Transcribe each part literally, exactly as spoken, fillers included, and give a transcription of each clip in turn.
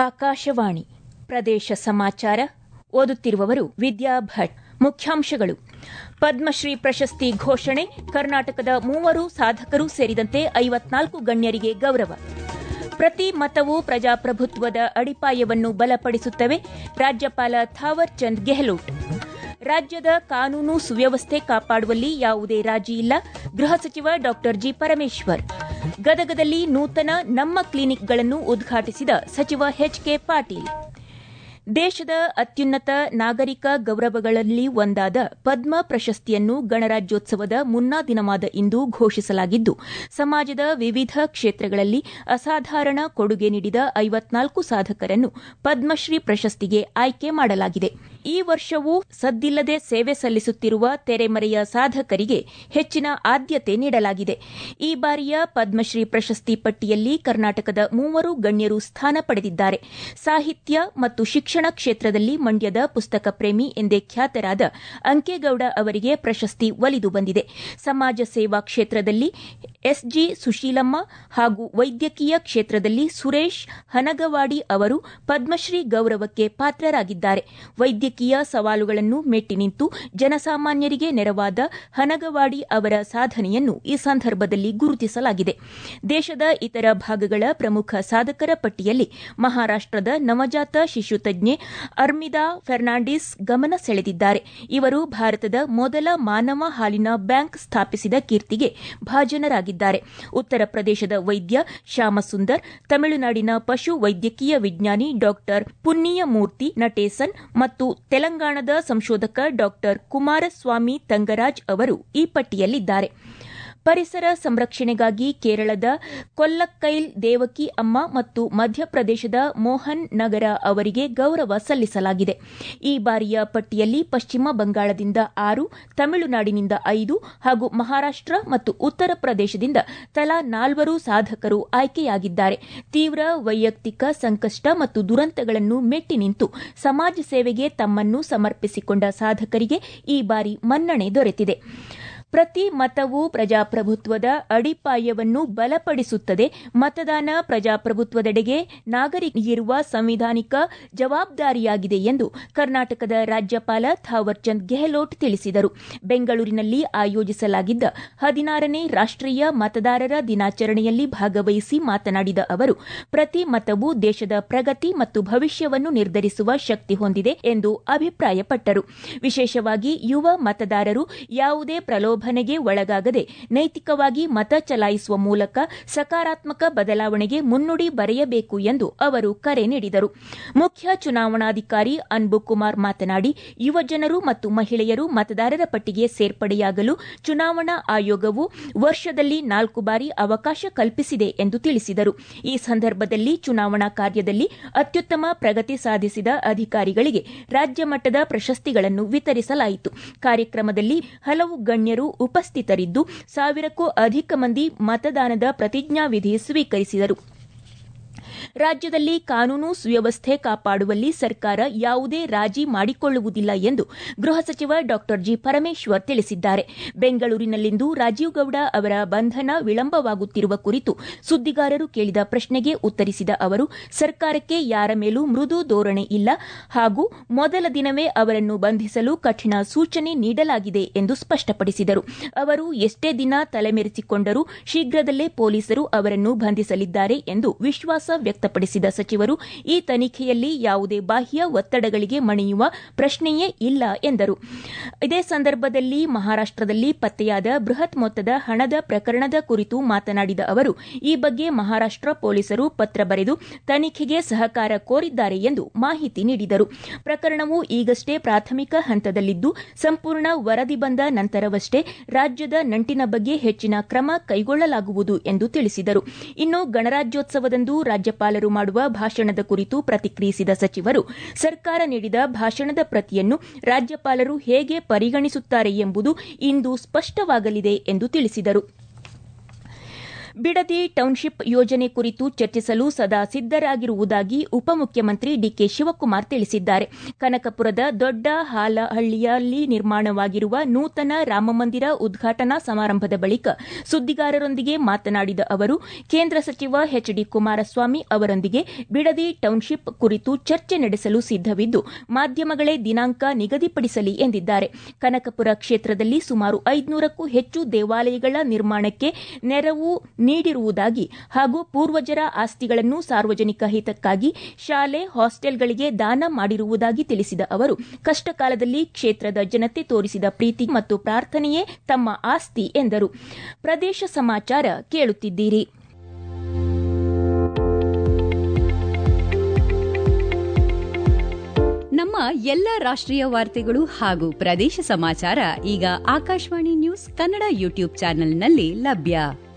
ಆಕಾಶವಾಣಿ ಪ್ರದೇಶ ಸಮಾಚಾರ ಓದುತ್ತಿರುವವರು ವಿದ್ಯಾ ಭಟ್. ಮುಖ್ಯಾಂಶಗಳು: ಪದ್ಮಶ್ರೀ ಪ್ರಶಸ್ತಿ ಘೋಷಣೆ, ಕರ್ನಾಟಕದ ಮೂವರು ಸಾಧಕರು ಸೇರಿದಂತೆ ಐವತ್ನಾಲ್ಕು ಗಣ್ಯರಿಗೆ ಗೌರವ. ಪ್ರತಿ ಮತವು ಪ್ರಜಾಪ್ರಭುತ್ವದ ಅಡಿಪಾಯವನ್ನು ಬಲಪಡಿಸುತ್ತವೆ, ರಾಜ್ಯಪಾಲ ಥಾವರ್ ಚಂದ್ ಗೆಹ್ಲೋಟ್. ರಾಜ್ಯದ ಕಾನೂನು ಸುವ್ಯವಸ್ಥೆ ಕಾಪಾಡುವಲ್ಲಿ ಯಾವುದೇ ರಾಜಿ ಇಲ್ಲ, ಗೃಹ ಸಚಿವ ಡಾ ಜಿ ಪರಮೇಶ್ವರ್. ಗದಗದಲ್ಲಿ ನೂತನ ನಮ್ಮ ಕ್ಲಿನಿಕ್ಗಳನ್ನು ಉದ್ಘಾಟಿಸಿದ ಸಚಿವ ಎಚ್ ಕೆ ಪಾಟೀಲ್. ದೇಶದ ಅತ್ಯುನ್ನತ ನಾಗರಿಕ ಗೌರವಗಳಲ್ಲಿ ಒಂದಾದ ಪದ್ಮ ಪ್ರಶಸ್ತಿಯನ್ನು ಗಣರಾಜ್ಯೋತ್ಸವದ ಮುನ್ನಾ ದಿನವಾದ ಇಂದು ಘೋಷಿಸಲಾಗಿದ್ದು, ಸಮಾಜದ ವಿವಿಧ ಕ್ಷೇತ್ರಗಳಲ್ಲಿ ಅಸಾಧಾರಣ ಕೊಡುಗೆ ನೀಡಿದ ಐವತ್ನಾಲ್ಕು ಸಾಧಕರನ್ನು ಪದ್ಮಶ್ರೀ ಪ್ರಶಸ್ತಿಗೆ ಆಯ್ಕೆ ಮಾಡಲಾಗಿದೆ. ಈ ವರ್ಷವೂ ಸದ್ದಿಲ್ಲದೆ ಸೇವೆ ಸಲ್ಲಿಸುತ್ತಿರುವ ತೆರೆಮರೆಯ ಸಾಧಕರಿಗೆ ಹೆಚ್ಚಿನ ಆದ್ಯತೆ ನೀಡಲಾಗಿದೆ. ಈ ಬಾರಿಯ ಪದ್ಮಶ್ರೀ ಪ್ರಶಸ್ತಿ ಪಟ್ಟಿಯಲ್ಲಿ ಕರ್ನಾಟಕದ ಮೂವರು ಗಣ್ಯರು ಸ್ಥಾನ ಪಡೆದಿದ್ದಾರೆ. ಸಾಹಿತ್ಯ ಮತ್ತು ಶಿಕ್ಷಣ ಕ್ಷೇತ್ರದಲ್ಲಿ ಮಂಡ್ಯದ ಪುಸ್ತಕ ಪ್ರೇಮಿ ಎಂದೇ ಖ್ಯಾತರಾದ ಅಂಕೇಗೌಡ ಅವರಿಗೆ ಪ್ರಶಸ್ತಿ ಒಲಿದು ಬಂದಿದೆ. ಸಮಾಜ ಸೇವಾ ಕ್ಷೇತ್ರದಲ್ಲಿ ಎಸ್ಜಿ ಸುಶೀಲಮ್ಮ ಹಾಗೂ ವೈದ್ಯಕೀಯ ಕ್ಷೇತ್ರದಲ್ಲಿ ಸುರೇಶ್ ಹನಗವಾಡಿ ಅವರು ಪದ್ಮಶ್ರೀ ಗೌರವಕ್ಕೆ ಪಾತ್ರರಾಗಿದ್ದಾರೆ. ವೈದ್ಯಕೀಯ ಸವಾಲುಗಳನ್ನು ಮೆಟ್ಟಿ ನಿಂತು ಜನಸಾಮಾನ್ಯರಿಗೆ ನೆರವಾದ ಹನಗವಾಡಿ ಅವರ ಸಾಧನೆಯನ್ನು ಈ ಸಂದರ್ಭದಲ್ಲಿ ಗುರುತಿಸಲಾಗಿದೆ. ದೇಶದ ಇತರ ಭಾಗಗಳ ಪ್ರಮುಖ ಸಾಧಕರ ಪಟ್ಟಿಯಲ್ಲಿ ಮಹಾರಾಷ್ಟದ ನವಜಾತ ಶಿಶು ತಜ್ಞೆ ಅರ್ಮಿದಾ ಫೆರ್ನಾಂಡಿಸ್ ಗಮನ ಸೆಳೆದಿದ್ದಾರೆ. ಇವರು ಭಾರತದ ಮೊದಲ ಮಾನವ ಹಾಲಿನ ಬ್ಯಾಂಕ್ ಸ್ಥಾಪಿಸಿದ ಕೀರ್ತಿಗೆ ಭಾಜನರಾಗಿದ್ದಾರೆ. ಉತ್ತರ ಪ್ರದೇಶದ ವೈದ್ಯ ಶ್ಯಾಮಸುಂದರ್, ತಮಿಳುನಾಡಿನ ಪಶು ವೈದ್ಯಕೀಯ ವಿಜ್ಞಾನಿ ಡಾ ಪುಣ್ಯಮೂರ್ತಿ ನಟೇಸನ್ ಮತ್ತು ತೆಲಂಗಾಣದ ಸಂಶೋಧಕ ಡಾ ಕುಮಾರಸ್ವಾಮಿ ತಂಗರಾಜ್ ಅವರು ಈ ಪಟ್ಟಿಯಲ್ಲಿದ್ದಾರೆ. ಪರಿಸರ ಸಂರಕ್ಷಣೆಗಾಗಿ ಕೇರಳದ ಕೊಲ್ಲಕ್ಕೈಲ್ ದೇವಕಿ ಅಮ್ಮ ಮತ್ತು ಮಧ್ಯಪ್ರದೇಶದ ಮೋಹನ್ ನಗರ ಅವರಿಗೆ ಗೌರವ ಸಲ್ಲಿಸಲಾಗಿದೆ. ಈ ಬಾರಿಯ ಪಟ್ಟಿಯಲ್ಲಿ ಪಶ್ಚಿಮ ಬಂಗಾಳದಿಂದ ಆರು, ತಮಿಳುನಾಡಿನಿಂದ ಐದು ಹಾಗೂ ಮಹಾರಾಷ್ಟ ಮತ್ತು ಉತ್ತರ ಪ್ರದೇಶದಿಂದ ತಲಾ ನಾಲ್ವರು ಸಾಧಕರು ಆಯ್ಕೆಯಾಗಿದ್ದಾರೆ. ತೀವ್ರ ವೈಯಕ್ತಿಕ ಸಂಕಷ್ಟ ಮತ್ತು ದುರಂತಗಳನ್ನು ಮೆಟ್ಟಿ ನಿಂತು ಸಮಾಜ ಸೇವೆಗೆ ತಮ್ಮನ್ನು ಸಮರ್ಪಿಸಿಕೊಂಡ ಸಾಧಕರಿಗೆ ಈ ಬಾರಿ ಮನ್ನಣೆ ದೊರೆತಿದೆ. ಪ್ರತಿ ಮತವು ಪ್ರಜಾಪ್ರಭುತ್ವದ ಅಡಿಪಾಯವನ್ನು ಬಲಪಡಿಸುತ್ತದೆ. ಮತದಾನ ಪ್ರಜಾಪ್ರಭುತ್ವದೆಡೆಗೆ ನಾಗರಿಕರಿಗಿರುವ ಸಂವಿಧಾನಿಕ ಜವಾಬ್ದಾರಿಯಾಗಿದೆ ಎಂದು ಕರ್ನಾಟಕದ ರಾಜ್ಯಪಾಲ ಥಾವರ್ ಚಂದ್ ಗೆಹ್ಲೋಟ್ ತಿಳಿಸಿದರು. ಬೆಂಗಳೂರಿನಲ್ಲಿ ಆಯೋಜಿಸಲಾಗಿದ್ದ ಹದಿನಾರನೇ ರಾಷ್ಟೀಯ ಮತದಾರರ ದಿನಾಚರಣೆಯಲ್ಲಿ ಭಾಗವಹಿಸಿ ಮಾತನಾಡಿದ ಅವರು, ಪ್ರತಿ ಮತವು ದೇಶದ ಪ್ರಗತಿ ಮತ್ತು ಭವಿಷ್ಯವನ್ನು ನಿರ್ಧರಿಸುವ ಶಕ್ತಿ ಹೊಂದಿದೆ ಎಂದು ಅಭಿಪ್ರಾಯಪಟ್ಟರು. ವಿಶೇಷವಾಗಿ ಯುವ ಮತದಾರರು ಯಾವುದೇ ಪ್ರಲೋಭ ಗೆ ಒಳಗಾಗದೆ ನೈತಿಕವಾಗಿ ಮತ ಚಲಾಯಿಸುವ ಮೂಲಕ ಸಕಾರಾತ್ಮಕ ಬದಲಾವಣೆಗೆ ಮುನ್ನುಡಿ ಬರೆಯಬೇಕು ಎಂದು ಅವರು ಕರೆ ನೀಡಿದರು. ಮುಖ್ಯ ಚುನಾವಣಾಧಿಕಾರಿ ಅನ್ಬುಕುಮಾರ್ ಮಾತನಾಡಿ, ಯುವಜನರು ಮತ್ತು ಮಹಿಳೆಯರು ಮತದಾರರ ಪಟ್ಟಿಗೆ ಸೇರ್ಪಡೆಯಾಗಲು ಚುನಾವಣಾ ಆಯೋಗವು ವರ್ಷದಲ್ಲಿ ನಾಲ್ಕು ಬಾರಿ ಅವಕಾಶ ಕಲ್ಪಿಸಿದೆ ಎಂದು ತಿಳಿಸಿದರು. ಈ ಸಂದರ್ಭದಲ್ಲಿ ಚುನಾವಣಾ ಕಾರ್ಯದಲ್ಲಿ ಅತ್ಯುತ್ತಮ ಪ್ರಗತಿ ಸಾಧಿಸಿದ ಅಧಿಕಾರಿಗಳಿಗೆ ರಾಜ್ಯ ಮಟ್ಟದ ಪ್ರಶಸ್ತಿಗಳನ್ನು ವಿತರಿಸಲಾಯಿತು. ಕಾರ್ಯಕ್ರಮದಲ್ಲಿ ಹಲವು ಗಣ್ಯರು ಉಪಸ್ಥಿತರಿದ್ದು, ಸಾವಿರಕ್ಕೂ ಅಧಿಕ ಮಂದಿ ಮತದಾನದ ಪ್ರತಿಜ್ಞಾವಿಧಿ ಸ್ವೀಕರಿಸಿದರು. ರಾಜ್ಯದಲ್ಲಿ ಕಾನೂನು ಸುವ್ಯವಸ್ಥೆ ಕಾಪಾಡುವಲ್ಲಿ ಸರ್ಕಾರ ಯಾವುದೇ ರಾಜಿ ಮಾಡಿಕೊಳ್ಳುವುದಿಲ್ಲ ಎಂದು ಗೃಹ ಸಚಿವ ಡಾ ಜಿ ಪರಮೇಶ್ವರ್ ತಿಳಿಸಿದ್ದಾರೆ. ಬೆಂಗಳೂರಿನಲ್ಲಿಂದು ರಾಜೀವ್ ಗೌಡ ಅವರ ಬಂಧನ ವಿಳಂಬವಾಗುತ್ತಿರುವ ಕುರಿತು ಸುದ್ದಿಗಾರರು ಕೇಳಿದ ಪ್ರಶ್ನೆಗೆ ಉತ್ತರಿಸಿದ ಅವರು, ಸರ್ಕಾರಕ್ಕೆ ಯಾರ ಮೇಲೂ ಮೃದು ಧೋರಣೆ ಇಲ್ಲ ಹಾಗೂ ಮೊದಲ ದಿನವೇ ಅವರನ್ನು ಬಂಧಿಸಲು ಕಠಿಣ ಸೂಚನೆ ನೀಡಲಾಗಿದೆ ಎಂದು ಸ್ಪಷ್ಟಪಡಿಸಿದರು. ಅವರು ಎಷ್ಟೇ ದಿನ ತಲೆಮೆರೆಸಿಕೊಂಡರೂ ಶೀಘ್ರದಲ್ಲೇ ಪೊಲೀಸರು ಅವರನ್ನು ಬಂಧಿಸಲಿದ್ದಾರೆ ಎಂದು ವಿಶ್ವಾಸ ವ್ಯಕ್ತಪಡಿಸಿದ ಸಚಿವರು, ಈ ತನಿಖೆಯಲ್ಲಿ ಯಾವುದೇ ಬಾಹ್ಯ ಒತ್ತಡಗಳಿಗೆ ಮಣಿಯುವ ಪ್ರಶ್ನೆಯೇ ಇಲ್ಲ ಎಂದರು. ಇದೇ ಸಂದರ್ಭದಲ್ಲಿ ಮಹಾರಾಷ್ಟದಲ್ಲಿ ಪತ್ತೆಯಾದ ಬೃಹತ್ ಮೊತ್ತದ ಹಣದ ಪ್ರಕರಣದ ಕುರಿತು ಮಾತನಾಡಿದ ಅವರು, ಈ ಬಗ್ಗೆ ಮಹಾರಾಷ್ಟ ಪೊಲೀಸರು ಪತ್ರ ಬರೆದು ತನಿಖೆಗೆ ಸಹಕಾರ ಕೋರಿದ್ದಾರೆ ಎಂದು ಮಾಹಿತಿ ನೀಡಿದರು. ಪ್ರಕರಣವು ಈಗಷ್ಟೇ ಪ್ರಾಥಮಿಕ ಹಂತದಲ್ಲಿದ್ದು, ಸಂಪೂರ್ಣ ವರದಿ ಬಂದ ನಂತರವಷ್ಟೇ ರಾಜ್ಯದ ನಂಟಿನ ಬಗ್ಗೆ ಹೆಚ್ಚಿನ ಕ್ರಮ ಕೈಗೊಳ್ಳಲಾಗುವುದು ಎಂದು ತಿಳಿಸಿದರು. ಇನ್ನು ಗಣರಾಜ್ಯೋತ್ಸವದಂದು ರಾಜ್ಯಪಾಲರು ಮಾಡುವ ಭಾಷಣದ ಕುರಿತು ಪ್ರತಿಕ್ರಿಯಿಸಿದ ಸಚಿವರು, ಸರ್ಕಾರ ನೀಡಿದ ಭಾಷಣದ ಪ್ರತಿಯನ್ನು ರಾಜ್ಯಪಾಲರು ಹೇಗೆ ಪರಿಗಣಿಸುತ್ತಾರೆ ಎಂಬುದು ಇಂದು ಸ್ಪಷ್ಟವಾಗಲಿದೆ ಎಂದು ತಿಳಿಸಿದರು. ಬಿಡದಿ ಟೌನ್ಶಿಪ್ ಯೋಜನೆ ಕುರಿತು ಚರ್ಚಿಸಲು ಸದಾ ಸಿದ್ದರಾಗಿರುವುದಾಗಿ ಉಪಮುಖ್ಯಮಂತ್ರಿ ಡಿಕೆ ಶಿವಕುಮಾರ್ ತಿಳಿಸಿದ್ದಾರೆ. ಕನಕಪುರದ ದೊಡ್ಡ ಹಾಲಹಳ್ಳಿಯಲ್ಲಿ ನಿರ್ಮಾಣವಾಗಿರುವ ನೂತನ ರಾಮಮಂದಿರ ಉದ್ಘಾಟನಾ ಸಮಾರಂಭದ ಬಳಿಕ ಸುದ್ದಿಗಾರರೊಂದಿಗೆ ಮಾತನಾಡಿದ ಅವರು, ಕೇಂದ್ರ ಸಚಿವ ಎಚ್ ಡಿ ಕುಮಾರಸ್ವಾಮಿ ಅವರೊಂದಿಗೆ ಬಿಡದಿ ಟೌನ್ಶಿಪ್ ಕುರಿತು ಚರ್ಚೆ ನಡೆಸಲು ಸಿದ್ದವಿದ್ದು, ಮಾಧ್ಯಮಗಳೇ ದಿನಾಂಕ ನಿಗದಿಪಡಿಸಲಿ ಎಂದಿದ್ದಾರೆ. ಕನಕಪುರ ಕ್ಷೇತ್ರದಲ್ಲಿ ಸುಮಾರು ಐದುನೂರಕ್ಕೂ ಹೆಚ್ಚು ದೇವಾಲಯಗಳ ನಿರ್ಮಾಣಕ್ಕೆ ನೆರವು ನೀಡಿರುವುದಾಗಿ ಹಾಗೂ ಪೂರ್ವಜರ ಆಸ್ತಿಗಳನ್ನು ಸಾರ್ವಜನಿಕ ಹಿತಕ್ಕಾಗಿ ಶಾಲೆ, ಹಾಸ್ಟೆಲ್ಗಳಿಗೆ ದಾನ ಮಾಡಿರುವುದಾಗಿ ತಿಳಿಸಿದ ಅವರು, ಕಷ್ಟಕಾಲದಲ್ಲಿ ಕ್ಷೇತ್ರದ ಜನತೆ ತೋರಿಸಿದ ಪ್ರೀತಿ ಮತ್ತು ಪ್ರಾರ್ಥನೆಯೇ ತಮ್ಮ ಆಸ್ತಿ ಎಂದರು. ಪ್ರದೇಶ ಸಮಾಚಾರ ಕೇಳುತ್ತಿದ್ದೀರಿ. ನಮ್ಮ ಎಲ್ಲ ರಾಷ್ಟ್ರೀಯ ವಾರ್ತೆಗಳು ಹಾಗೂ ಪ್ರದೇಶ ಸಮಾಚಾರ ಈಗ ಆಕಾಶವಾಣಿ ನ್ಯೂಸ್ ಕನ್ನಡ ಯೂಟ್ಯೂಬ್ ಚಾನೆಲ್ನಲ್ಲಿ ಲಭ್ಯ.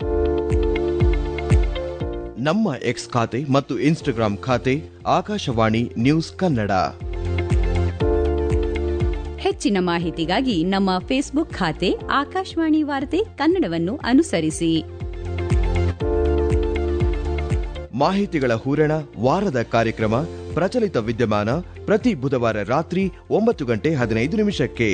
ನಮ್ಮ ಎಕ್ಸ್ ಖಾತೆ ಮತ್ತು ಇನ್ಸ್ಟಾಗ್ರಾಂ ಖಾತೆ ಆಕಾಶವಾಣಿ ನ್ಯೂಸ್ ಕನ್ನಡ. ಹೆಚ್ಚಿನ ಮಾಹಿತಿಗಾಗಿ ನಮ್ಮ ಫೇಸ್ಬುಕ್ ಖಾತೆ ಆಕಾಶವಾಣಿ ವಾರ್ತೆ ಕನ್ನಡವನ್ನು ಅನುಸರಿಸಿ. ಮಾಹಿತಿಗಳ ಹೂರಣ, ವಾರದ ಕಾರ್ಯಕ್ರಮ ಪ್ರಚಲಿತ ವಿದ್ಯಮಾನ ಪ್ರತಿ ಬುಧವಾರ ರಾತ್ರಿ ಒಂಬತ್ತು ಗಂಟೆ ಹದಿನೈದು ನಿಮಿಷಕ್ಕೆ.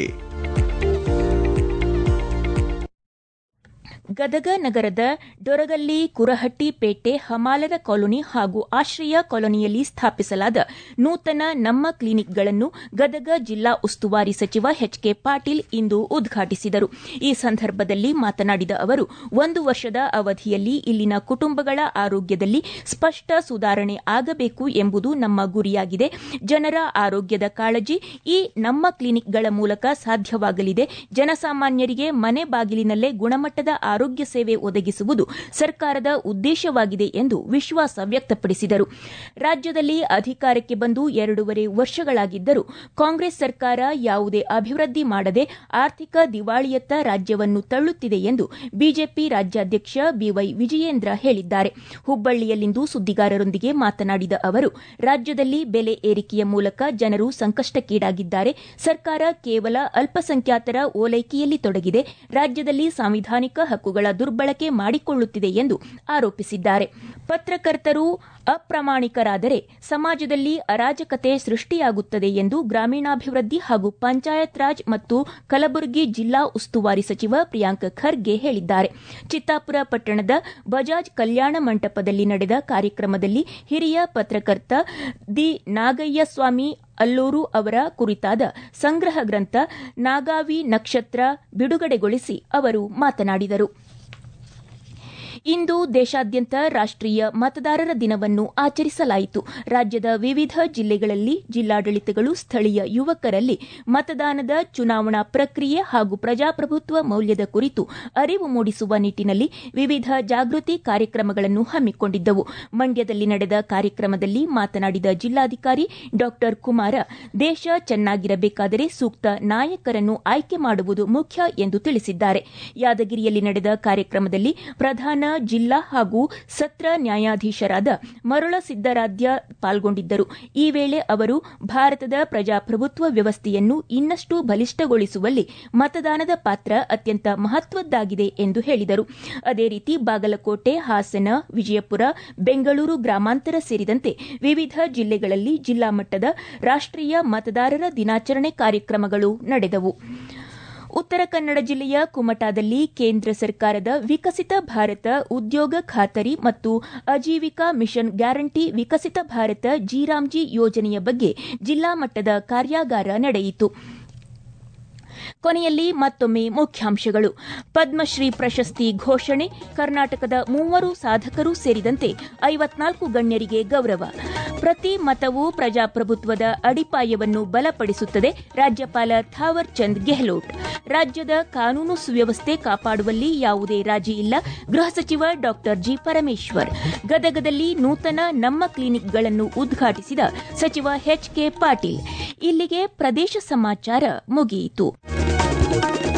ಗದಗ ನಗರದ ಡೊರಗಲ್ಲಿ, ಕುರಹಟ್ಟಿ ಪೇಟೆ, ಹಮಾಲರ ಕಾಲೋನಿ ಹಾಗೂ ಆಶ್ರಯ ಕಾಲೋನಿಯಲ್ಲಿ ಸ್ಥಾಪಿಸಲಾದ ನೂತನ ನಮ್ಮ ಕ್ಲಿನಿಕ್ಗಳನ್ನು ಗದಗ ಜಿಲ್ಲಾ ಉಸ್ತುವಾರಿ ಸಚಿವ ಎಚ್ ಕೆ ಪಾಟೀಲ್ ಇಂದು ಉದ್ಘಾಟಿಸಿದರು. ಈ ಸಂದರ್ಭದಲ್ಲಿ ಮಾತನಾಡಿದ ಅವರು, ಒಂದು ವರ್ಷದ ಅವಧಿಯಲ್ಲಿ ಇಲ್ಲಿನ ಕುಟುಂಬಗಳ ಆರೋಗ್ಯದಲ್ಲಿ ಸ್ಪಷ್ಟ ಸುಧಾರಣೆ ಆಗಬೇಕು ಎಂಬುದು ನಮ್ಮ ಗುರಿಯಾಗಿದೆ. ಜನರ ಆರೋಗ್ಯದ ಕಾಳಜಿ ಈ ನಮ್ಮ ಕ್ಲಿನಿಕ್ಗಳ ಮೂಲಕ ಸಾಧ್ಯವಾಗಲಿದೆ. ಜನಸಾಮಾನ್ಯರಿಗೆ ಮನೆ ಬಾಗಿಲಿನಲ್ಲೇ ಗುಣಮಟ್ಟದ ಆರೋಗ್ಯ ಸೇವೆ ಒದಗಿಸುವುದು ಸರ್ಕಾರದ ಉದ್ದೇಶವಾಗಿದೆ ಎಂದು ವಿಶ್ವಾಸ ವ್ಯಕ್ತಪಡಿಸಿದರು. ರಾಜ್ಯದಲ್ಲಿ ಅಧಿಕಾರಕ್ಕೆ ಬಂದು ಎರಡೂವರೆ ವರ್ಷಗಳಾಗಿದ್ದರೂ ಕಾಂಗ್ರೆಸ್ ಸರ್ಕಾರ ಯಾವುದೇ ಅಭಿವೃದ್ಧಿ ಮಾಡದೆ ಆರ್ಥಿಕ ದಿವಾಳಿಯತ್ತ ರಾಜ್ಯವನ್ನು ತಳ್ಳುತ್ತಿದೆ ಎಂದು ಬಿಜೆಪಿ ರಾಜ್ಯಾಧ್ಯಕ್ಷ ಬಿವೈ ವಿಜಯೇಂದ್ರ ಹೇಳಿದ್ದಾರೆ. ಹುಬ್ಬಳ್ಳಿಯಲ್ಲಿಂದು ಸುದ್ದಿಗಾರರೊಂದಿಗೆ ಮಾತನಾಡಿದ ಅವರು, ರಾಜ್ಯದಲ್ಲಿ ಬೆಲೆ ಏರಿಕೆಯ ಮೂಲಕ ಜನರು ಸಂಕಷ್ಟಕ್ಕೀಡಾಗಿದ್ದಾರೆ. ಸರ್ಕಾರ ಕೇವಲ ಅಲ್ಪಸಂಖ್ಯಾತರ ಓಲೈಕೆಯಲ್ಲಿ ತೊಡಗಿದೆ. ರಾಜ್ಯದಲ್ಲಿ ಸಾಂವಿಧಾನಿಕ ಹಕ್ಕುಗಳ ದುರ್ಬಳಕೆ ಮಾಡಿಕೊಳ್ಳುತ್ತಿದೆ ಎಂದು ಆರೋಪಿಸಿದ್ದಾರೆ. ಪತ್ರಕರ್ತರು ಅಪ್ರಾಮಾಣಿಕರಾದರೆ ಸಮಾಜದಲ್ಲಿ ಅರಾಜಕತೆ ಸೃಷ್ಟಿಯಾಗುತ್ತದೆ ಎಂದು ಗ್ರಾಮೀಣಾಭಿವೃದ್ಧಿ ಹಾಗೂ ಪಂಚಾಯತ್ ರಾಜ್ ಮತ್ತು ಕಲಬುರಗಿ ಜಿಲ್ಲಾ ಉಸ್ತುವಾರಿ ಸಚಿವ ಪ್ರಿಯಾಂಕ್ ಖರ್ಗೆ ಹೇಳಿದ್ದಾರೆ. ಚಿತ್ತಾಪುರ ಪಟ್ಟಣದ ಬಜಾಜ್ ಕಲ್ಯಾಣ ಮಂಟಪದಲ್ಲಿ ನಡೆದ ಕಾರ್ಯಕ್ರಮದಲ್ಲಿ ಹಿರಿಯ ಪತ್ರಕರ್ತ ದಿ ನಾಗಯ್ಯಸ್ವಾಮಿ ಅಲ್ಲೂರು ಅವರ ಕುರಿತಾದ ಸಂಗ್ರಹ ಗ್ರಂಥ ನಾಗಾವಿ ನಕ್ಷತ್ರ ಬಿಡುಗಡೆಗೊಳಿಸಿ ಅವರು ಮಾತನಾಡಿದರು. ಇಂದು ದೇಶಾದ್ಯಂತ ರಾಷ್ಟೀಯ ಮತದಾರರ ದಿನವನ್ನು ಆಚರಿಸಲಾಯಿತು. ರಾಜ್ಯದ ವಿವಿಧ ಜಿಲ್ಲೆಗಳಲ್ಲಿ ಜಿಲ್ಲಾಡಳಿತಗಳು ಸ್ಥಳೀಯ ಯುವಕರಲ್ಲಿ ಮತದಾನದ, ಚುನಾವಣಾ ಪ್ರಕ್ರಿಯೆ ಹಾಗೂ ಪ್ರಜಾಪ್ರಭುತ್ವ ಮೌಲ್ಯದ ಕುರಿತು ಅರಿವು ಮೂಡಿಸುವ ನಿಟ್ಟಿನಲ್ಲಿ ವಿವಿಧ ಜಾಗೃತಿ ಕಾರ್ಯಕ್ರಮಗಳನ್ನು ಹಮ್ಮಿಕೊಂಡಿದ್ದವು. ಮಂಡ್ಯದಲ್ಲಿ ನಡೆದ ಕಾರ್ಯಕ್ರಮದಲ್ಲಿ ಮಾತನಾಡಿದ ಜಿಲ್ಲಾಧಿಕಾರಿ ಡಾ ಕುಮಾರ, ದೇಶ ಚೆನ್ನಾಗಿರಬೇಕಾದರೆ ಸೂಕ್ತ ನಾಯಕರನ್ನು ಆಯ್ಕೆ ಮಾಡುವುದು ಮುಖ್ಯ ಎಂದು ತಿಳಿಸಿದ್ದಾರೆ. ಯಾದಗಿರಿಯಲ್ಲಿ ನಡೆದ ಕಾರ್ಯಕ್ರಮದಲ್ಲಿ ಪ್ರಧಾನ ಜಿಲ್ಲಾ ಹಾಗೂ ಸತ್ರ ನ್ಯಾಯಾಧೀಶರಾದ ಮರುಳ ಸಿದ್ದರಾಧ್ಯ ಪಾಲ್ಗೊಂಡಿದ್ದರು. ಈ ವೇಳೆ ಅವರು ಭಾರತದ ಪ್ರಜಾಪ್ರಭುತ್ವ ವ್ಯವಸ್ಥೆಯನ್ನು ಇನ್ನಷ್ಟು ಬಲಿಷ್ಠಗೊಳಿಸುವಲ್ಲಿ ಮತದಾನದ ಪಾತ್ರ ಅತ್ಯಂತ ಮಹತ್ವದ್ದಾಗಿದೆ ಎಂದು ಹೇಳಿದರು. ಅದೇ ರೀತಿ ಬಾಗಲಕೋಟೆ, ಹಾಸನ, ವಿಜಯಪುರ, ಬೆಂಗಳೂರು ಗ್ರಾಮಾಂತರ ಸೇರಿದಂತೆ ವಿವಿಧ ಜಿಲ್ಲೆಗಳಲ್ಲಿ ಜಿಲ್ಲಾ ಮಟ್ಟದ ರಾಷ್ಟೀಯ ಮತದಾರರ ದಿನಾಚರಣೆ ಕಾರ್ಯಕ್ರಮಗಳು ನಡೆದವು. ಉತ್ತರ ಕನ್ನಡ ಜಿಲ್ಲೆಯ ಕುಮಟಾದಲ್ಲಿ ಕೇಂದ್ರ ಸರ್ಕಾರದ ವಿಕಸಿತ ಭಾರತ ಉದ್ಯೋಗ ಖಾತರಿ ಮತ್ತು ಆಜೀವಿಕಾ ಮಿಷನ್ ಗ್ಯಾರಂಟಿ ವಿಕಸಿತ ಭಾರತ ಜಿರಾಮ್ಜಿ ಯೋಜನೆಯ ಬಗ್ಗೆ ಜಿಲ್ಲಾ ಮಟ್ಟದ ಕಾರ್ಯಾಗಾರ ನಡೆಯಿತು. ಕೊನೆಯಲ್ಲಿ ಮತ್ತೊಮ್ಮೆ ಮುಖ್ಯಾಂಶಗಳು. ಪದ್ಮಶ್ರೀ ಪ್ರಶಸ್ತಿ ಘೋಷಣೆ, ಕರ್ನಾಟಕದ ಮೂವರು ಸಾಧಕರು ಸೇರಿದಂತೆ ಐವತ್ನಾಲ್ಕು ಗಣ್ಯರಿಗೆ ಗೌರವ. ಪ್ರತಿ ಮತವು ಪ್ರಜಾಪ್ರಭುತ್ವದ ಅಡಿಪಾಯವನ್ನು ಬಲಪಡಿಸುತ್ತದೆ, ರಾಜ್ಯಪಾಲ ಥಾವರ್ ಚಂದ್ ಗೆಹ್ಲೋಟ್. ರಾಜ್ಯದ ಕಾನೂನು ಸುವ್ಯವಸ್ಥೆ ಕಾಪಾಡುವಲ್ಲಿ ಯಾವುದೇ ರಾಜಿ ಇಲ್ಲ, ಗೃಹ ಸಚಿವ ಡಾ ಜಿ ಪರಮೇಶ್ವರ್. ಗದಗದಲ್ಲಿ ನೂತನ ನಮ್ಮ ಕ್ಲಿನಿಕ್ಗಳನ್ನು ಉದ್ಘಾಟಿಸಿದ ಸಚಿವ ಎಚ್ ಕೆ ಪಾಟೀಲ್. ಇಲ್ಲಿಗೆ ಪ್ರದೇಶ ಸಮಾಚಾರ ಮುಗಿಯಿತು.